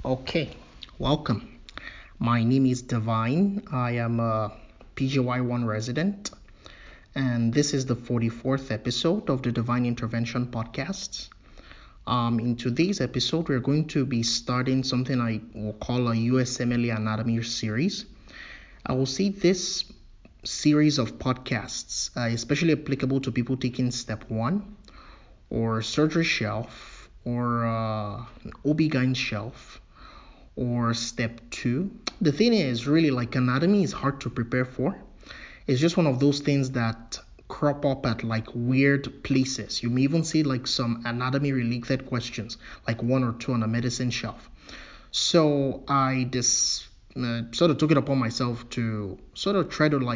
Okay, welcome. My name is Divine. I am a PGY1 resident, and this is the 44th episode of the Divine Intervention Podcast. In today's episode, we're going to be starting something I will call a USMLE Anatomy series. I will see this series of podcasts, especially applicable to people taking step 1 or surgery shelf or OB-GYN shelf or step 2. The thing is, really, like, anatomy is hard to prepare for. It's just one of those things that crop up at like weird places. You may even see like some anatomy related questions, like 1 or 2 on a medicine shelf. So I just sort of took it upon myself to sort of try to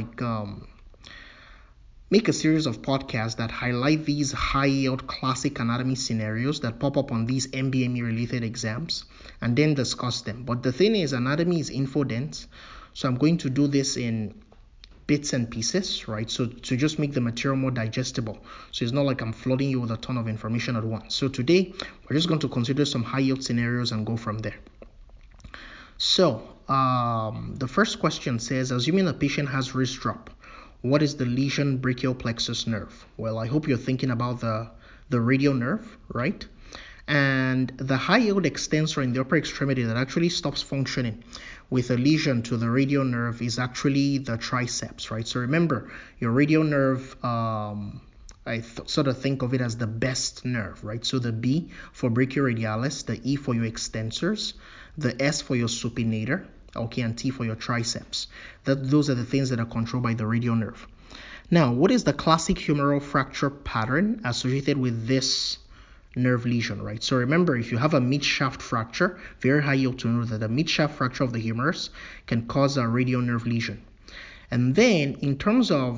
make a series of podcasts that highlight these high-yield classic anatomy scenarios that pop up on these MBME-related exams and then discuss them. But the thing is, anatomy is info-dense, so I'm going to do this in bits and pieces, right? So to just make the material more digestible. So it's not like I'm flooding you with a ton of information at once. So today, we're just going to consider some high-yield scenarios and go from there. So the first question says, assuming a patient has wrist drop, what is the lesion brachial plexus nerve? Well, I hope you're thinking about the radial nerve, right? And the high yield extensor in the upper extremity that actually stops functioning with a lesion to the radial nerve is actually the triceps, right? So remember, your radial nerve, sort of think of it as the best nerve, right? So the B for brachioradialis, the E for your extensors, the S for your supinator, okay, and T for your triceps. Those are the things that are controlled by the radial nerve. Now, what is the classic humeral fracture pattern associated with this nerve lesion, right? So remember, if you have a mid-shaft fracture, very high yield to know that a mid-shaft fracture of the humerus can cause a radial nerve lesion. And then, in terms of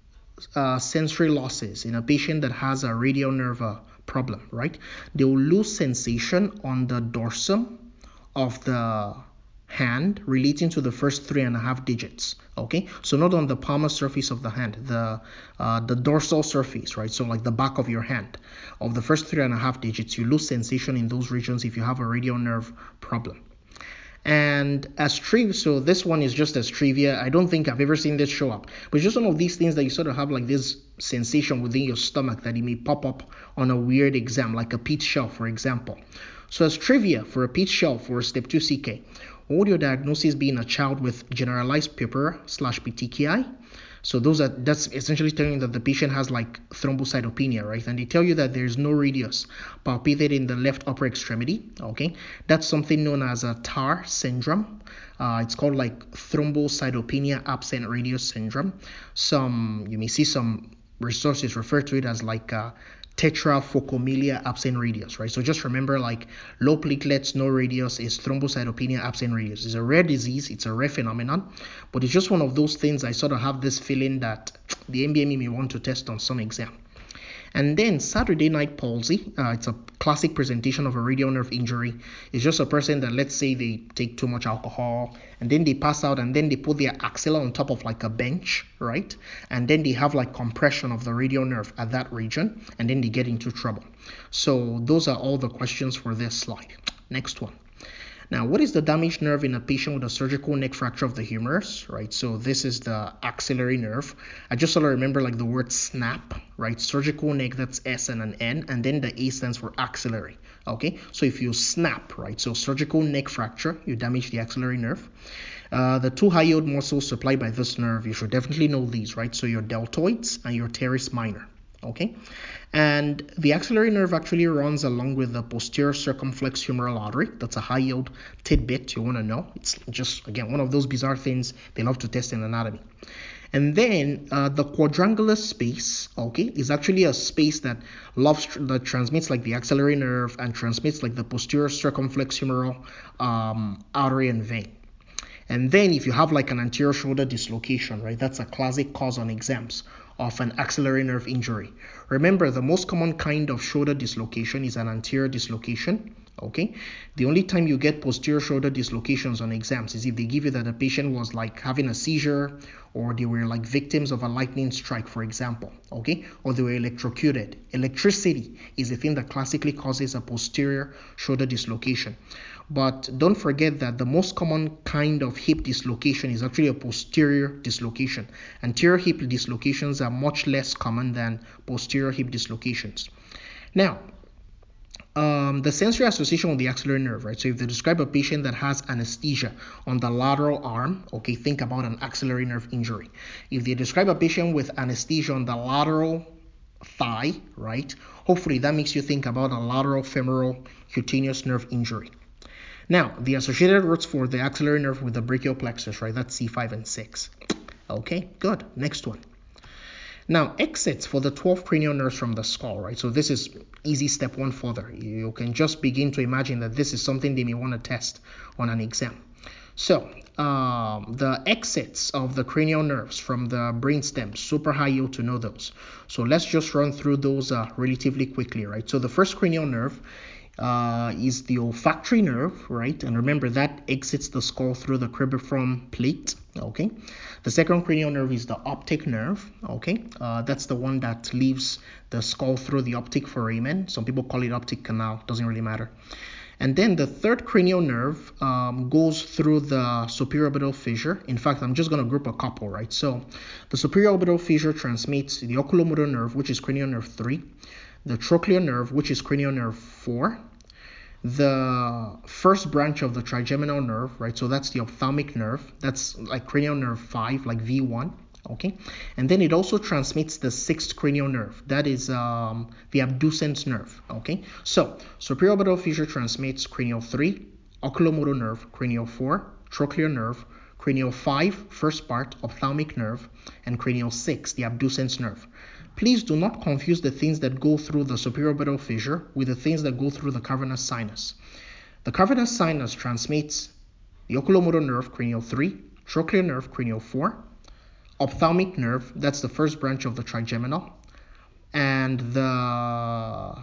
sensory losses in a patient that has a radial nerve problem, right? They will lose sensation on the dorsum of the hand relating to the first 3.5 digits, okay? So not on the palmar surface of the hand, the dorsal surface, right? So like the back of your hand of the first 3.5 digits, you lose sensation in those regions if you have a radial nerve problem. And as trivia, so this one is just as trivia. I don't think I've ever seen this show up, but it's just one of these things that you sort of have like this sensation within your stomach that it may pop up on a weird exam, like a Pete Shell, for example. So as trivia for a Pete Shell for step 2 CK, what would your diagnosis be in a child with generalized purpura/petechiae? So that's essentially telling you that the patient has like thrombocytopenia, right? And they tell you that there's no radius palpated in the left upper extremity, okay? That's something known as a TAR syndrome. It's called like thrombocytopenia absent radius syndrome. You may see some resources refer to it as like tetraphocomelia absent radius, right? So just remember, like, low platelets, no radius is thrombocytopenia absent radius. It's a rare disease, it's a rare phenomenon, but it's just one of those things I sort of have this feeling that the MBME may want to test on some exam. And then Saturday night palsy, it's a classic presentation of a radial nerve injury. It's just a person that, let's say they take too much alcohol and then they pass out and then they put their axilla on top of like a bench, right? And then they have like compression of the radial nerve at that region and then they get into trouble. So those are all the questions for this slide. Next one. Now, what is the damaged nerve in a patient with a surgical neck fracture of the humerus, right? So this is the axillary nerve. I just sort of remember like the word snap, right? Surgical neck, that's S and an N, and then the A stands for axillary, okay? So if you snap, right? So surgical neck fracture, you damage the axillary nerve. The two high-yield muscles supplied by this nerve, you should definitely know these, right? So your deltoids and your teres minor. Okay, and the axillary nerve actually runs along with the posterior circumflex humeral artery. That's a high-yield tidbit you want to know. It's just, again, one of those bizarre things they love to test in anatomy. And then the quadrangular space, okay, is actually a space that transmits like the axillary nerve and transmits like the posterior circumflex humeral artery and vein. And then if you have like an anterior shoulder dislocation, right, that's a classic cause on exams of an axillary nerve injury. Remember, the most common kind of shoulder dislocation is an anterior dislocation, okay? The only time you get posterior shoulder dislocations on exams is if they give you that a patient was like having a seizure or they were like victims of a lightning strike, for example, okay? Or they were electrocuted. Electricity is the thing that classically causes a posterior shoulder dislocation. But don't forget that the most common kind of hip dislocation is actually a posterior dislocation. Anterior hip dislocations are much less common than posterior hip dislocations. Now, the sensory association with the axillary nerve, right? So if they describe a patient that has anesthesia on the lateral arm, okay, think about an axillary nerve injury. If they describe a patient with anesthesia on the lateral thigh, right? Hopefully that makes you think about a lateral femoral cutaneous nerve injury. Now, the associated roots for the axillary nerve with the brachial plexus, right? That's C5 and 6. Okay, good. Next one. Now, exits for the 12 cranial nerves from the skull, right? So this is easy step one further. You can just begin to imagine that this is something they may want to test on an exam. So, the exits of the cranial nerves from the brainstem, super high yield to know those. So let's just run through those relatively quickly, right? So the first cranial nerve is the olfactory nerve, right? And remember that exits the skull through the cribriform plate, okay? The second cranial nerve is the optic nerve, okay? That's the one that leaves the skull through the optic foramen. Some people call it optic canal, doesn't really matter. And then the third cranial nerve goes through the superior orbital fissure. In fact, I'm just going to group a couple, right? So the superior orbital fissure transmits the oculomotor nerve, which is cranial nerve 3, the trochlear nerve, which is cranial nerve 4, the first branch of the trigeminal nerve, right? So that's the ophthalmic nerve. That's like cranial nerve 5, like V1, okay? And then it also transmits the sixth cranial nerve. That is the abducens nerve, okay? So superior orbital fissure transmits cranial 3, oculomotor nerve, cranial 4, trochlear nerve, cranial 5, first part, ophthalmic nerve, and cranial 6, the abducens nerve. Please do not confuse the things that go through the superior orbital fissure with the things that go through the cavernous sinus. The cavernous sinus transmits the oculomotor nerve, cranial 3, trochlear nerve, cranial 4, ophthalmic nerve, that's the first branch of the trigeminal, and the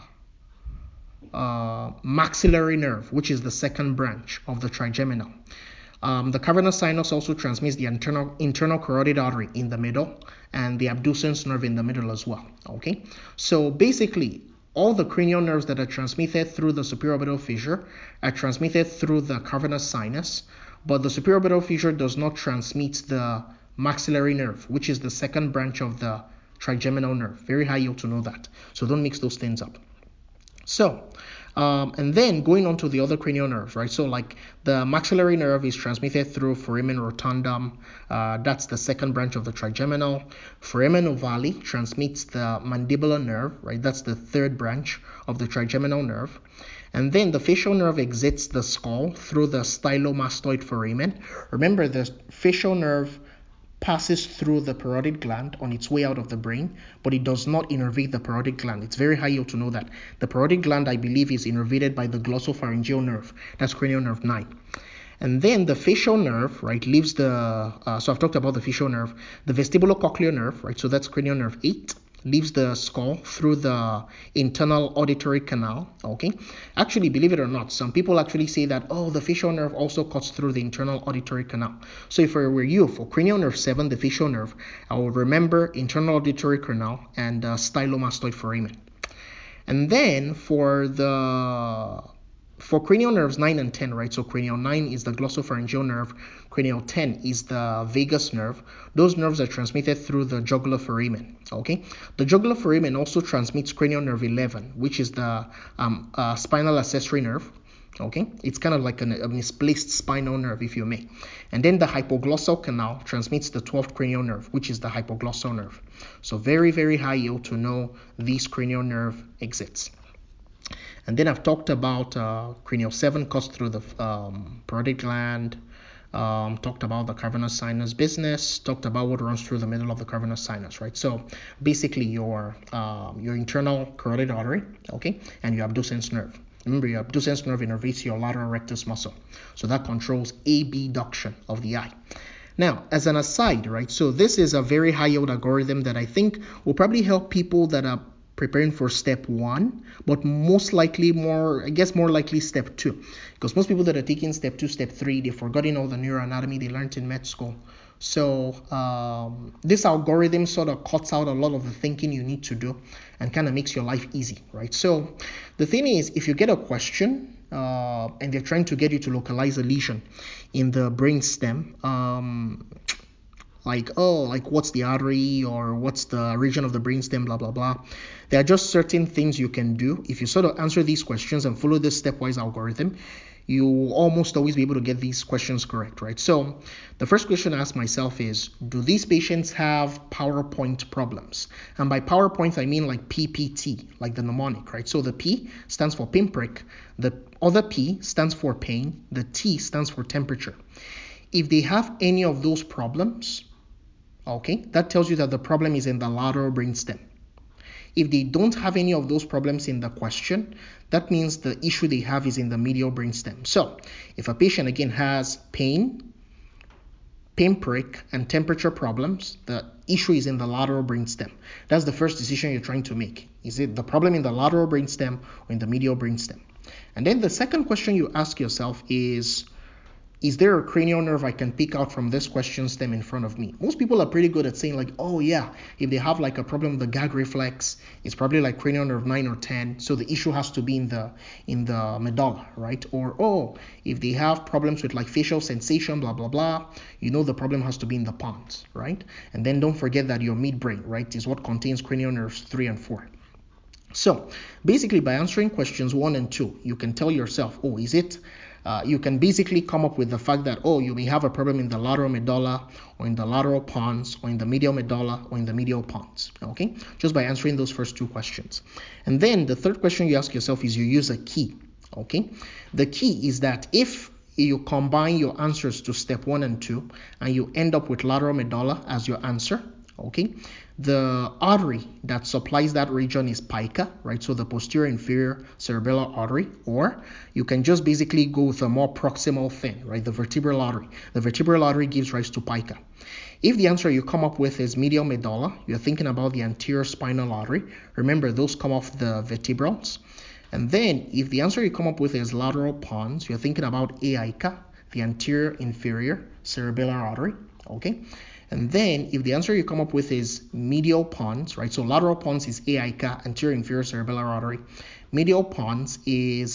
maxillary nerve, which is the second branch of the trigeminal. The cavernous sinus also transmits the internal carotid artery in the middle and the abducens nerve in the middle as well. Okay, so basically all the cranial nerves that are transmitted through the superior orbital fissure are transmitted through the cavernous sinus, but the superior orbital fissure does not transmit the maxillary nerve, which is the second branch of the trigeminal nerve. Very high yield to know that. So don't mix those things up. So, and then going on to the other cranial nerves, right? So like the maxillary nerve is transmitted through foramen rotundum. That's the second branch of the trigeminal. Foramen ovale transmits the mandibular nerve, right? That's the third branch of the trigeminal nerve. And then the facial nerve exits the skull through the stylomastoid foramen. Remember, the facial nerve passes through the parotid gland on its way out of the brain, but it does not innervate the parotid gland. It's very high yield to know that. The parotid gland, I believe, is innervated by the glossopharyngeal nerve. That's cranial nerve 9. And then the facial nerve, right, leaves the, so I've talked about the facial nerve, the vestibulocochlear nerve, right, so that's cranial nerve 8, leaves the skull through the internal auditory canal, okay? Actually, believe it or not, some people actually say that, oh, the facial nerve also cuts through the internal auditory canal. So if I were you, for cranial nerve 7, the facial nerve, I will remember internal auditory canal and stylomastoid foramen. And then for cranial nerves 9 and 10, right? So cranial 9 is the glossopharyngeal nerve. Cranial 10 is the vagus nerve. Those nerves are transmitted through the jugular foramen, okay? The jugular foramen also transmits cranial nerve 11, which is the spinal accessory nerve, okay? It's kind of like a misplaced spinal nerve, if you may. And then the hypoglossal canal transmits the 12th cranial nerve, which is the hypoglossal nerve. So very, very high yield to know these cranial nerve exits. And then I've talked about cranial 7 cuts through the parotid gland, talked about the cavernous sinus business, talked about what runs through the middle of the cavernous sinus, right? So basically your internal carotid artery, okay, and your abducens nerve. Remember, your abducens nerve innervates your lateral rectus muscle. So that controls abduction of the eye. Now, as an aside, right, so this is a very high yield algorithm that I think will probably help people that are preparing for step 1, but most likely more likely step 2, because most people that are taking step 2, step 3, they've forgotten all the neuroanatomy they learned in med school. So this algorithm sort of cuts out a lot of the thinking you need to do and kind of makes your life easy, right? So the thing is, if you get a question and they're trying to get you to localize a lesion in the brainstem, like what's the artery or what's the region of the brainstem, blah blah blah. There are just certain things you can do. If you sort of answer these questions and follow this stepwise algorithm, you will almost always be able to get these questions correct, right? So the first question I ask myself is, do these patients have PowerPoint problems? And by PowerPoint, I mean like PPT, like the mnemonic, right? So the P stands for pinprick, the other P stands for pain, the T stands for temperature. If they have any of those problems, okay, that tells you that the problem is in the lateral brainstem. If they don't have any of those problems in the question, that means the issue they have is in the medial brainstem. So if a patient again has pain, pinprick, and temperature problems, the issue is in the lateral brainstem. That's the first decision you're trying to make. Is it the problem in the lateral brainstem or in the medial brainstem? And then the second question you ask yourself is there a cranial nerve I can pick out from this question stem in front of me? Most people are pretty good at saying like, oh yeah, if they have like a problem with the gag reflex, it's probably like cranial nerve 9 or 10, so the issue has to be in the medulla, right? Or, oh, if they have problems with like facial sensation, blah blah blah, you know the problem has to be in the pons, right? And then don't forget that your midbrain, right, is what contains cranial nerves 3 and 4. So basically by answering questions 1 and 2, you can tell yourself, oh, is it you can basically come up with the fact that, oh, you may have a problem in the lateral medulla or in the lateral pons or in the medial medulla or in the medial pons, okay? Just by answering those first 2 questions. And then the third question you ask yourself is you use a key, okay? The key is that if you combine your answers to step 1 and 2 and you end up with lateral medulla as your answer, okay, the artery that supplies that region is pica, right? So the posterior inferior cerebellar artery, or you can just basically go with a more proximal thing, right? The vertebral artery. The vertebral artery gives rise to pica. If the answer you come up with is medial medulla, you're thinking about the anterior spinal artery. Remember, those come off the vertebrals. And then if the answer you come up with is lateral pons, you're thinking about AICA, the anterior inferior cerebellar artery, okay? And then if the answer you come up with is medial pons, right? So lateral pons is AICA, anterior inferior cerebellar artery. Medial pons is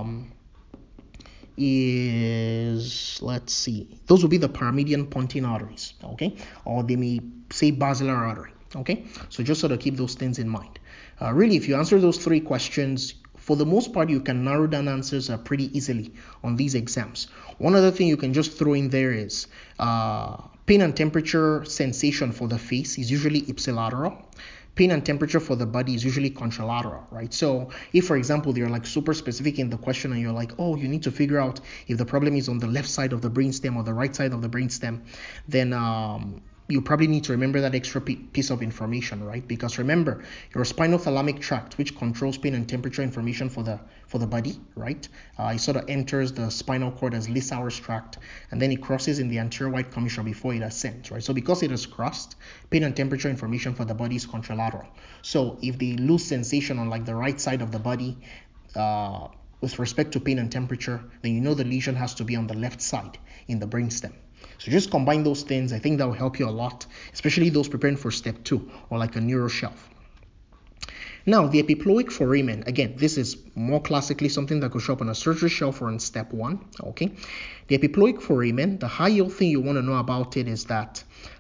let's see, those will be the paramedian pontine arteries, okay? Or they may say basilar artery, okay? So just sort of keep those things in mind. Really, if you answer those 3 questions, for the most part, you can narrow down answers pretty easily on these exams. One other thing you can just throw in there is pain and temperature sensation for the face is usually ipsilateral. Pain and temperature for the body is usually contralateral, right? So if, for example, they're like super specific in the question and you're like, oh, you need to figure out if the problem is on the left side of the brainstem or the right side of the brainstem, then you probably need to remember that extra piece of information, right? Because remember, your spinothalamic tract, which controls pain and temperature information for the body, right? It sort of enters the spinal cord as Lissauer's tract, and then it crosses in the anterior white commissure before it ascends, right? So because it has crossed, pain and temperature information for the body is contralateral. So if they lose sensation on like the right side of the body, with respect to pain and temperature, then you know the lesion has to be on the left side in the brainstem. So just combine those things. I think that will help you a lot, especially those preparing for step 2 or like a neuro shelf. Now, the epiploic foramen, again, this is more classically something that could show up on a surgery shelf or in step 1, okay? The epiploic foramen, the high-yield thing you want to know about it is that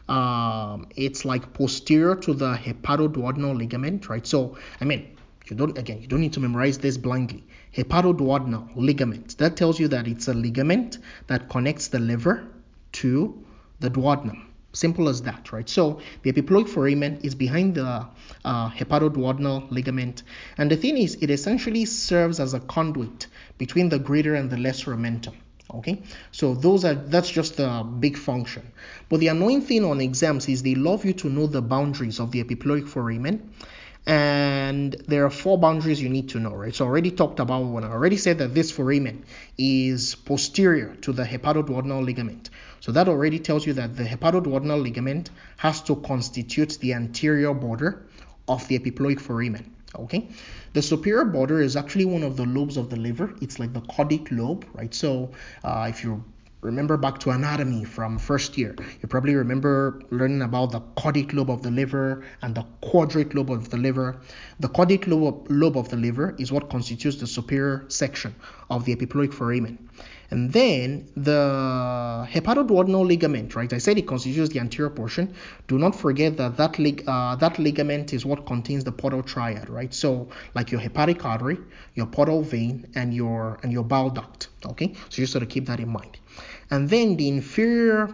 it's like posterior to the hepatoduodenal ligament, right? So, I mean, you don't need to memorize this blindly. Hepatoduodenal ligament, that tells you that it's a ligament that connects the liver to the duodenum. Simple as that, right? So the epiploic foramen is behind the hepatoduodenal ligament, and the thing is, it essentially serves as a conduit between the greater and the lesser omentum. Okay, so that's just the big function. But the annoying thing on exams is they love you to know the boundaries of the epiploic foramen. And there are 4 boundaries you need to know, right? So I already talked about one. I already said that this foramen is posterior to the hepatoduodenal ligament. So that already tells you that the hepatoduodenal ligament has to constitute the anterior border of the epiploic foramen, okay? The superior border is actually one of the lobes of the liver. It's like the caudate lobe, right? So if you remember back to anatomy from first year, you probably remember learning about the caudate lobe of the liver and the quadrate lobe of the liver. The caudate lobe of the liver is what constitutes the superior section of the epiploic foramen. And then the hepatoduodenal ligament, right? I said it constitutes the anterior portion. Do not forget that that ligament is what contains the portal triad, right? So like your hepatic artery, your portal vein, and your bile duct. Okay, so just sort of keep that in mind. And then the inferior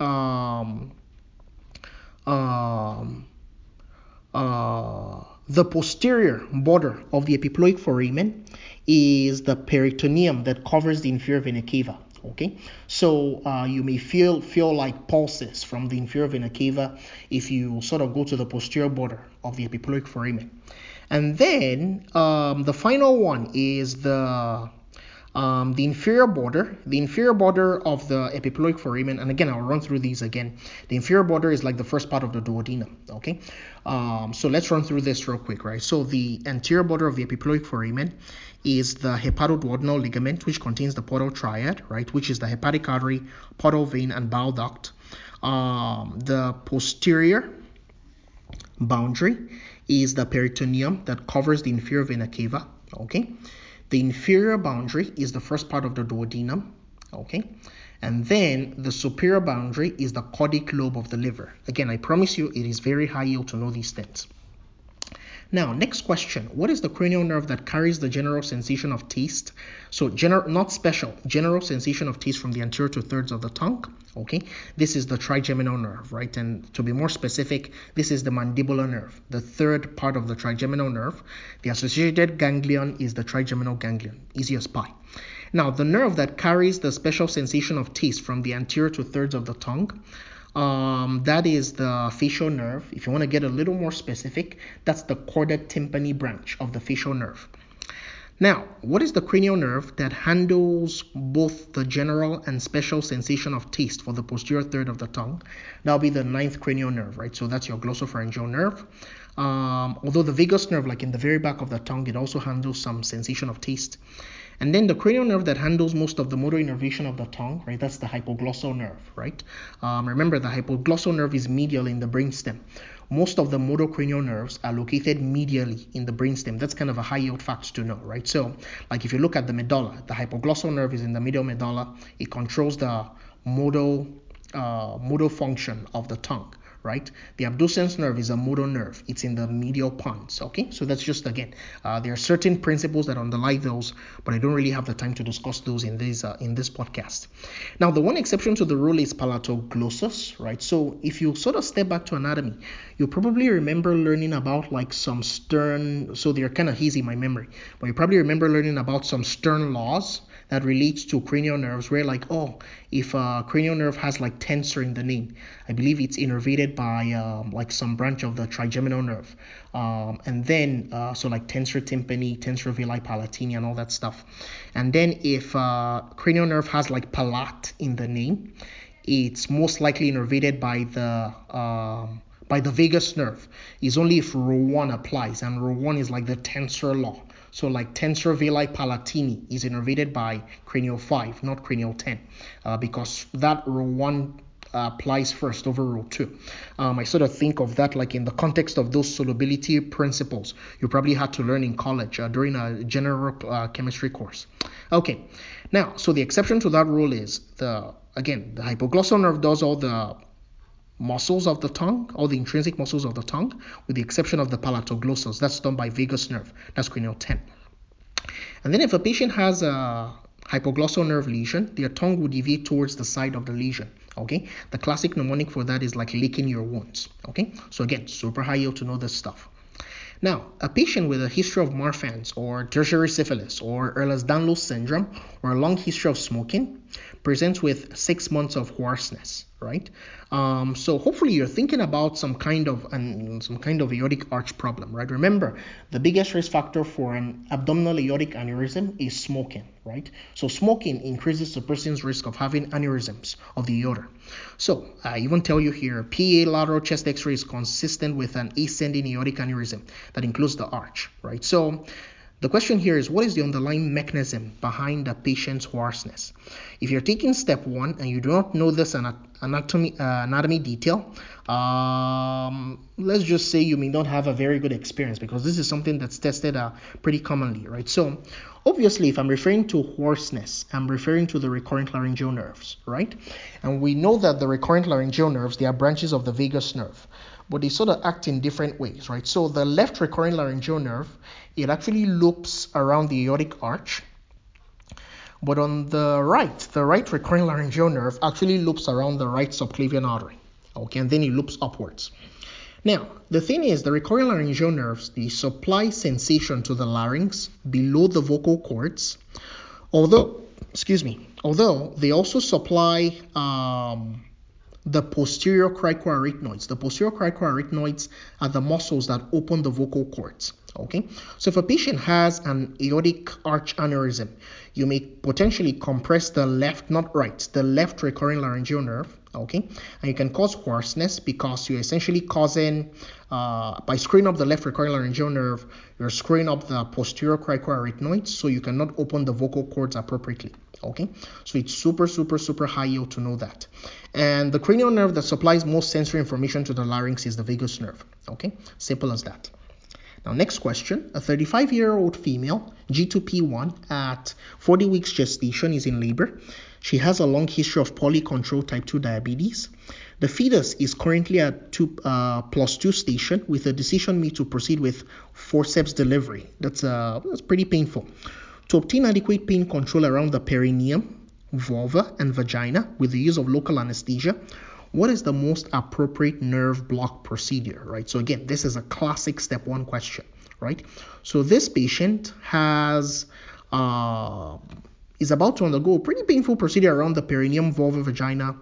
the posterior border of the epiploic foramen is the peritoneum that covers the inferior vena cava. Okay, so you may feel like pulses from the inferior vena cava if you sort of go to the posterior border of the epiploic foramen. And then the final one is the inferior border of the epiploic foramen. And again, I'll run through these again. The inferior border is like the first part of the duodenum. Okay, so let's run through this real quick, right? So the anterior border of the epiploic foramen is the hepatoduodenal ligament, which contains the portal triad, right, which is the hepatic artery, portal vein, and bile duct. The posterior boundary is the peritoneum that covers the inferior vena cava. Okay, the inferior boundary is the first part of the duodenum. Okay, and then the superior boundary is the caudate lobe of the liver. Again, I promise you it is very high yield to know these things. Now, next question. What is the cranial nerve that carries the general sensation of taste? So, not special, general sensation of taste from the anterior two-thirds of the tongue. Okay, this is the trigeminal nerve, right? And to be more specific, this is the mandibular nerve, the third part of the trigeminal nerve. The associated ganglion is the trigeminal ganglion, easy as pie. Now, the nerve that carries the special sensation of taste from the anterior two-thirds of the tongue, that is the facial nerve. If you want to get a little more specific, that's the chorda tympani branch of the facial nerve. Now, what is the cranial nerve that handles both the general and special sensation of taste for the posterior third of the tongue? That'll be the ninth cranial nerve, right? So that's your glossopharyngeal nerve. Although the vagus nerve, like in the very back of the tongue, it also handles some sensation of taste. And then the cranial nerve that handles most of the motor innervation of the tongue, right? That's the hypoglossal nerve, right? Remember, the hypoglossal nerve is medial in the brainstem. Most of the motor cranial nerves are located medially in the brainstem. That's kind of a high yield fact to know, right? So, like if you look at the medulla, the hypoglossal nerve is in the medial medulla. It controls the motor function of the tongue, right? The abducens nerve is a motor nerve. It's in the medial pons. Okay, so that's just, again, there are certain principles that underlie those, but I don't really have the time to discuss those in this podcast. Now, the one exception to the rule is palatoglossus, right? So if you sort of step back to anatomy, you probably remember learning about like some stern, so they're kind of hazy in my memory, but you probably remember learning about some stern laws that relates to cranial nerves, where like, oh, if a cranial nerve has like tensor in the name, I believe it's innervated by like some branch of the trigeminal nerve, and then so like tensor tympani, tensor veli palatini, and all that stuff. And then if cranial nerve has like palat in the name, it's most likely innervated by the vagus nerve. Is only if rho 1 applies, and rho 1 is like the tensor law. So like tensor veli palatini is innervated by cranial 5, not cranial 10, because that rho 1 applies first over rho 2. I sort of think of that like in the context of those solubility principles you probably had to learn in college during a general chemistry course. Okay, now, so the exception to that rule is the hypoglossal nerve does all the muscles of the tongue, all the intrinsic muscles of the tongue, with the exception of the palatoglossus. That's done by vagus nerve. That's cranial 10. And then if a patient has a hypoglossal nerve lesion, their tongue will deviate towards the side of the lesion. Okay, the classic mnemonic for that is like licking your wounds. Okay, so again, super high yield to know this stuff. Now, a patient with a history of Marfan's or tertiary syphilis or Ehlers-Danlos syndrome or a long history of smoking presents with 6 months of hoarseness, right? So hopefully you're thinking about some kind of aortic arch problem, right? Remember, the biggest risk factor for an abdominal aortic aneurysm is smoking, right? So smoking increases the person's risk of having aneurysms of the aorta. So I even tell you here, PA lateral chest X-ray is consistent with an ascending aortic aneurysm that includes the arch, right? So The question here is, what is the underlying mechanism behind the patient's hoarseness? If you're taking step 1 and you do not know this anatomy detail, let's just say you may not have a very good experience, because this is something that's tested pretty commonly, right? So obviously, if I'm referring to hoarseness, I'm referring to the recurrent laryngeal nerves, right? And we know that the recurrent laryngeal nerves, they are branches of the vagus nerve, but they sort of act in different ways, right? So the left recurrent laryngeal nerve, it actually loops around the aortic arch. But on the right recurrent laryngeal nerve actually loops around the right subclavian artery, okay, and then it loops upwards. Now, the thing is, the recurrent laryngeal nerves, they supply sensation to the larynx below the vocal cords, although they also supply the posterior cricoarytenoids. The posterior cricoarytenoids are the muscles that open the vocal cords. Okay, so if a patient has an aortic arch aneurysm, you may potentially compress the left recurrent laryngeal nerve. Okay, and you can cause hoarseness because you're essentially causing, by screwing up the left recurrent laryngeal nerve, you're screwing up the posterior cricoarytenoids, so you cannot open the vocal cords appropriately. Okay, so it's super high yield to know that. And the cranial nerve that supplies most sensory information to the larynx is the vagus nerve. Okay, simple as that. Now, next question. A 35-year-old female, G2P1, at 40 weeks gestation, is in labor. She has a long history of poorly controlled type 2 diabetes. The fetus is currently at +2 station with a decision made to proceed with forceps delivery. That's pretty painful. To obtain adequate pain control around the perineum, vulva, and vagina with the use of local anesthesia, what is the most appropriate nerve block procedure, right? So again, this is a classic step 1 question, right? So this patient is about to undergo a pretty painful procedure around the perineum, vulva, vagina.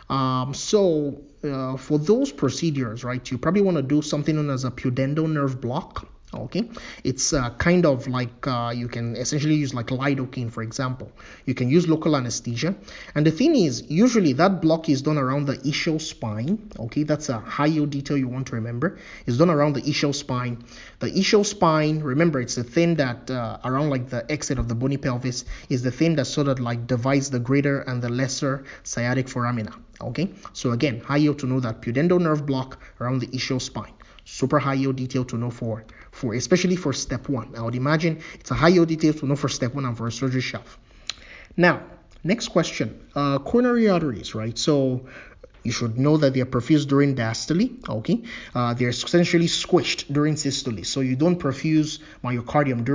For those procedures, right, you probably want to do something known as a pudendal nerve block. Okay, it's kind of like you can essentially use like lidocaine, for example. You can use local anesthesia, and the thing is, usually that block is done around the ischial spine. Okay, that's a high yield detail you want to remember. It's done around the ischial spine. The ischial spine, remember, it's the thing that around like the exit of the bony pelvis is the thing that sort of like divides the greater and the lesser sciatic foramina. Okay, so again, high yield to know that pudendal nerve block around the ischial spine. Super high yield detail to know for especially for step 1. I would imagine it's a high yield detail to know for step 1 and for a surgery shelf. Now, next question. Coronary arteries, right? So you should know that they are perfused during diastole. Okay, they're essentially squished during systole. So you don't perfuse myocardium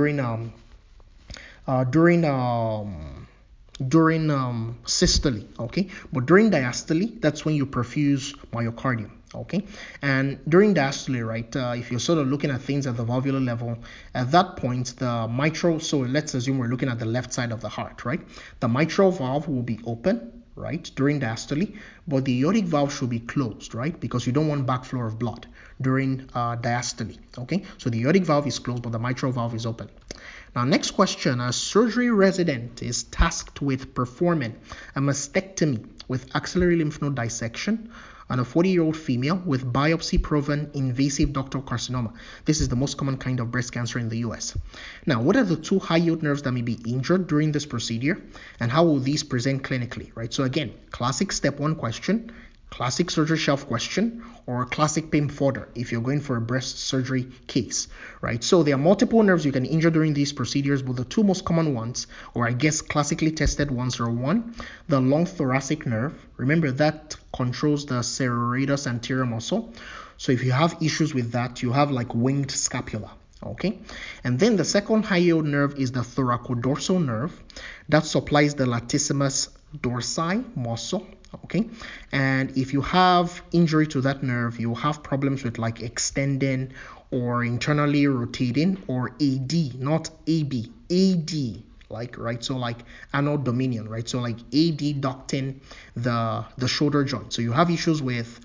during systole, okay, but during diastole, that's when you perfuse myocardium. Okay, and during diastole, right, if you're sort of looking at things at the valvular level, at that point the mitral, so let's assume we're looking at the left side of the heart, right, the mitral valve will be open, right, during diastole, but the aortic valve should be closed, right, because you don't want backflow of blood during diastole. Okay, so the aortic valve is closed but the mitral valve is open. Now, next question. A surgery resident is tasked with performing a mastectomy with axillary lymph node dissection on a 40-year-old female with biopsy-proven invasive ductal carcinoma. This is the most common kind of breast cancer in the US. Now, what are the 2 high-yield nerves that may be injured during this procedure, and how will these present clinically, right? So again, classic step 1 question, classic surgery shelf question, or classic PIM fodder if you're going for a breast surgery case, right? So there are multiple nerves you can injure during these procedures, but the 2 most common ones, or I guess classically tested ones, are 1, the long thoracic nerve. Remember that controls the serratus anterior muscle. So if you have issues with that, you have like winged scapula. Okay, and then the second high yield nerve is the thoracodorsal nerve that supplies the latissimus dorsi muscle. Okay, and if you have injury to that nerve, you'll have problems with like extending or internally rotating, or AD, not AB, AD, like, right, so like anal dominion, right, so like adducting the shoulder joint. So you have issues with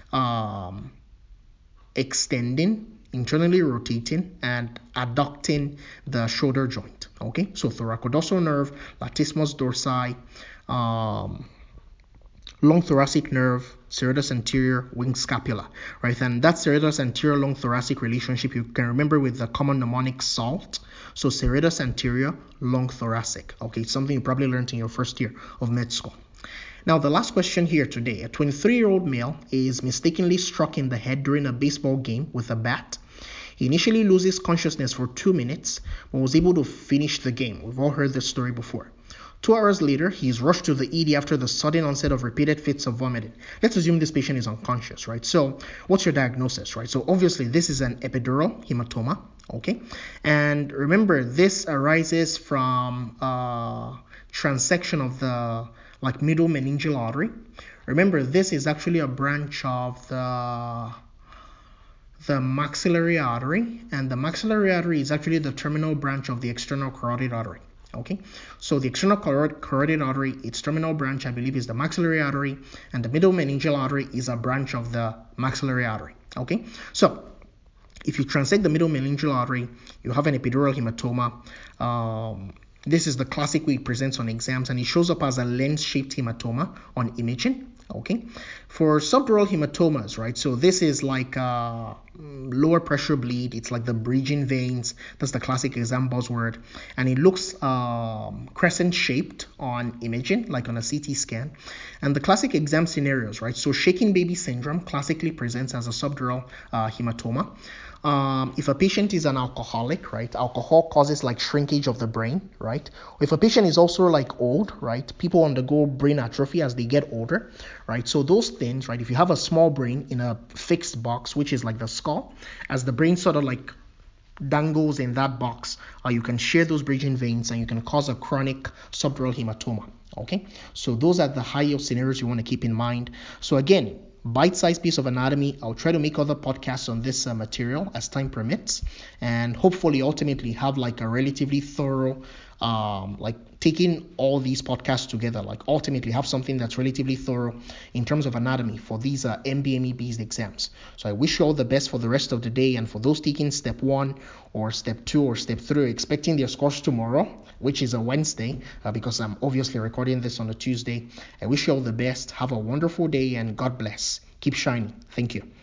extending, internally rotating, and adducting the shoulder joint. Okay, so thoracodorsal nerve, latissimus dorsi, long thoracic nerve, serratus anterior, wing scapula, right? And that serratus anterior long thoracic relationship you can remember with the common mnemonic SALT. So serratus anterior, long thoracic. Okay, something you probably learned in your first year of med school. Now, the last question here today. A 23-year-old male is mistakenly struck in the head during a baseball game with a bat. He initially loses consciousness for 2 minutes, but was able to finish the game. We've all heard this story before. 2 hours later, he is rushed to the ED after the sudden onset of repeated fits of vomiting. Let's assume this patient is unconscious, right? So what's your diagnosis, right? So obviously this is an epidural hematoma, okay? And remember, this arises from transection of the middle meningeal artery. Remember, this is actually a branch of the maxillary artery, and the maxillary artery is actually the terminal branch of the external carotid artery. Okay, so the external carotid artery, its terminal branch, I believe, is the maxillary artery, and the middle meningeal artery is a branch of the maxillary artery. Okay, so if you transect the middle meningeal artery, you have an epidural hematoma. This is the classic way it presents on exams, and it shows up as a lens-shaped hematoma on imaging. Okay, for subdural hematomas, right? So this is like a lower pressure bleed. It's like the bridging veins. That's the classic exam buzzword, and it looks crescent shaped on imaging, like on a CT scan. And the classic exam scenarios, right? So shaking baby syndrome classically presents as a subdural hematoma. If a patient is an alcoholic, right, alcohol causes like shrinkage of the brain, right? If a patient is also like old, right, people undergo brain atrophy as they get older, right? So those things, right, if you have a small brain in a fixed box, which is like the skull, as the brain sort of like dangles in that box, you can share those bridging veins and you can cause a chronic subdural hematoma. Okay, so those are the high yield scenarios you want to keep in mind. So again, bite-sized piece of anatomy. I'll try to make other podcasts on this material as time permits, and hopefully ultimately have like a relatively thorough taking all these podcasts together, like ultimately have something that's relatively thorough in terms of anatomy for these MBME based exams. So I wish you all the best for the rest of the day, and for those taking step 1 or step 2 or step 3 expecting their scores tomorrow, which is a Wednesday, because I'm obviously recording this on a Tuesday, I wish you all the best. Have a wonderful day and God bless. Keep shining. Thank you.